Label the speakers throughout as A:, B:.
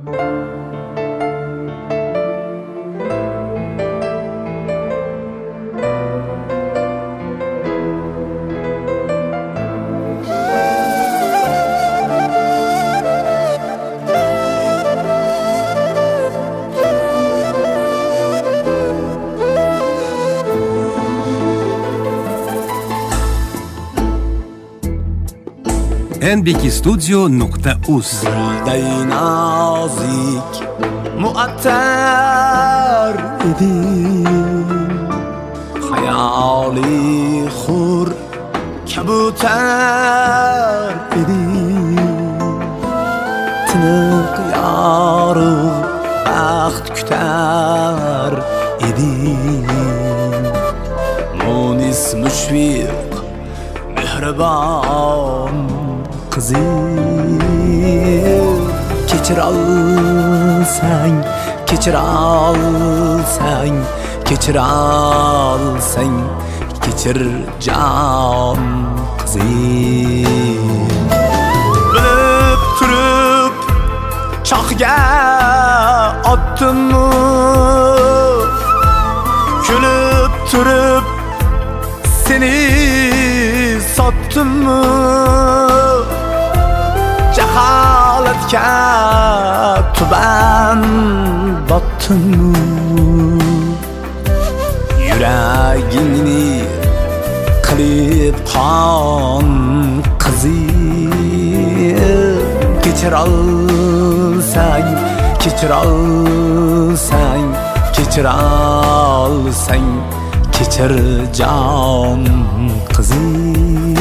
A: nbkstudio.uz
B: Dilday nazik muattar edim, hayali xur kabutar edim, tiniq yorug' baxt kutar edim, munis mushfiq mehribon qizim, kechir olsang, kechir olsang, kechir olsang, kechir jon qizim. Bilib turib choqga otdimmi, kulib turib seni sotdimmi, jaholatga tuban botdimmi, yuragingni qilib qon qizim, kechir olsang, kechir olsang, kechir olsang, kechir jon qizim.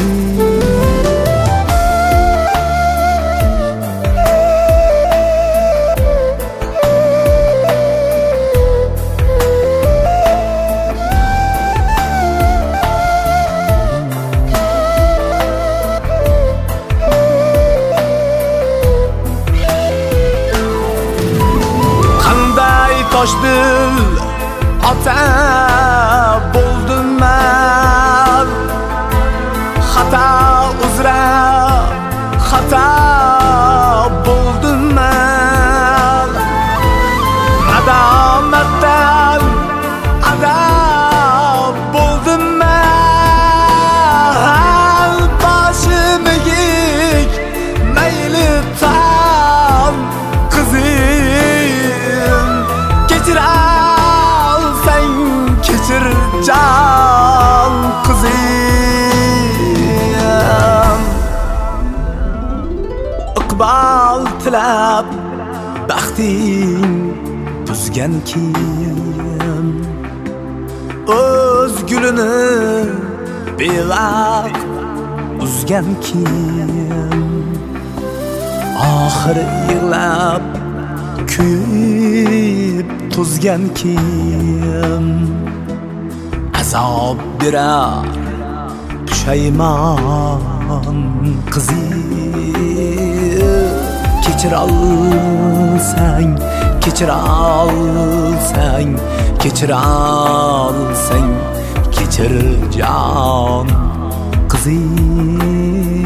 B: Toshdil ota bo'ldim men, xato uzra xato bo'ldim men, adomatdan adob bo'ldim men, boshimga yek mayli tam qizim, kechir olsang, kechir jon qizim. Iqbol tilab baxting tuzgan kim, o'z gulini bevaqt uzgan kim, oxir yig'lab kuyib tuzgan kim, azob berar pushaymon qizim, kechir olsang, kechir olsang, kechir olsang, kechir jon qizim.